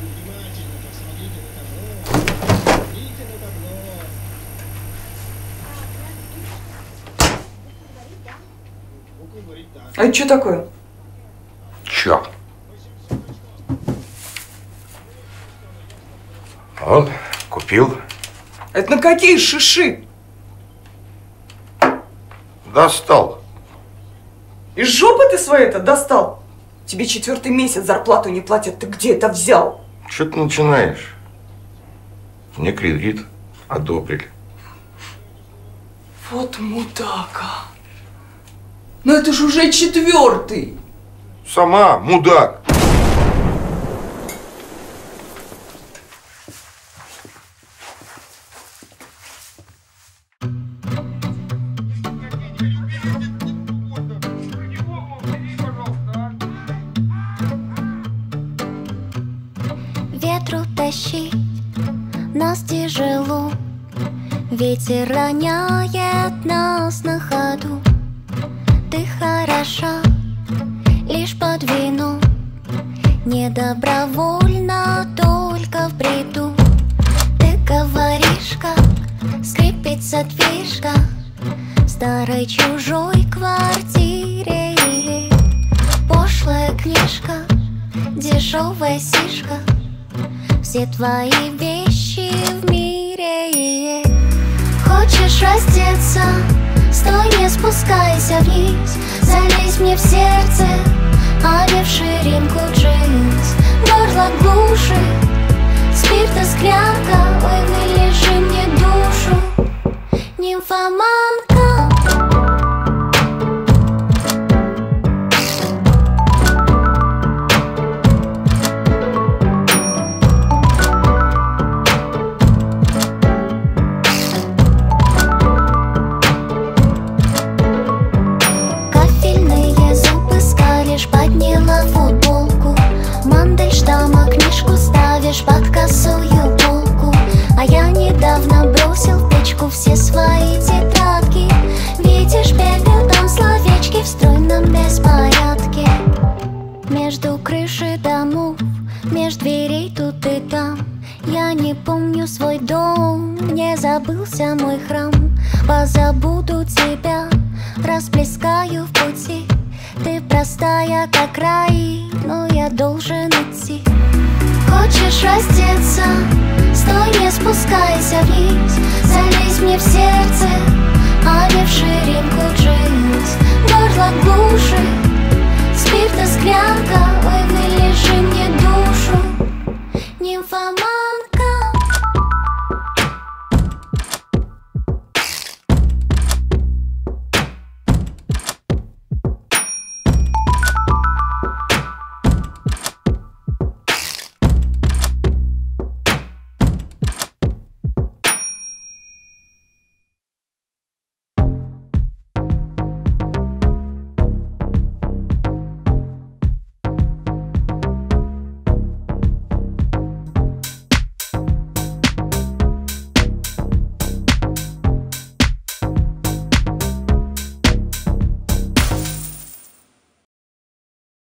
А это что такое? Чё? Вот, купил. Это на какие шиши? Достал. Из жопы ты своей-то достал? Тебе 4-й месяц зарплату не платят, ты где это взял? Что ты начинаешь? Мне кредит одобрили. Вот мудака. Но это же уже 4-й. Сама мудак. Ветру тащить нас тяжело, ветер роняет нас на ходу. Ты хороша лишь под вину, не добровольно, только в бреду. Ты говоришь, как скрипит задвижка в старой чужой квартире. Пошлая книжка, дешевая сишка, все твои вещи в мире. Хочешь раздеться? Стой, не спускайся вниз, залезь мне в сердце, а не в ширинку джинс. Горло глушит спирта склянка, ой, вылежи мне душу, нимфоманка. Подняла футболку, Мандельштама книжку ставишь под косую полку. А я недавно бросил в печку все свои тетрадки. Видишь, бегают там словечки в стройном беспорядке. Между крыши домов, меж дверей тут и там. Я не помню свой дом, не забылся мой храм. Позабуду тебя, расплескаю в пути. Ты простая, как рай, но я должен идти. Хочешь раздеться? Стой, не спускайся вниз, залезь мне в сердце, а не в ширинку джинс. Горло глушит спирта склянка, ой, вылежи мне